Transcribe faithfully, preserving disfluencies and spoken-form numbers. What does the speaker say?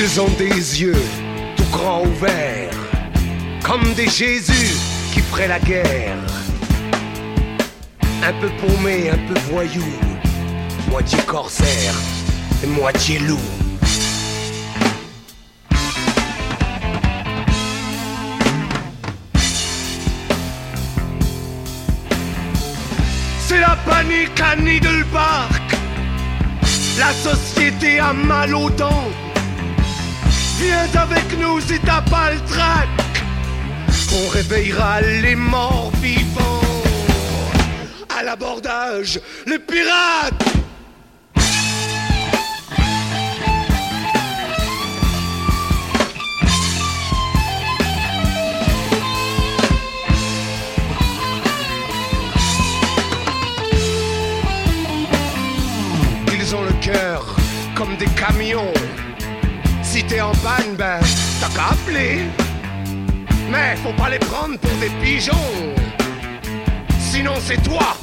Ils ont des yeux tout grands ouverts, comme des Jésus qui feraient la guerre. Un peu paumé, un peu voyou, moitié corsaire et moitié loup. C'est la panique à Needle Park. La société a mal aux dents. Viens avec nous si t'as pas le trac. On réveillera les morts vivants. À l'abordage, les pirates. Ils ont le cœur comme des camions. Si t'es en panne, ben t'as qu'à appeler. Mais faut pas les prendre pour des pigeons. Sinon c'est toi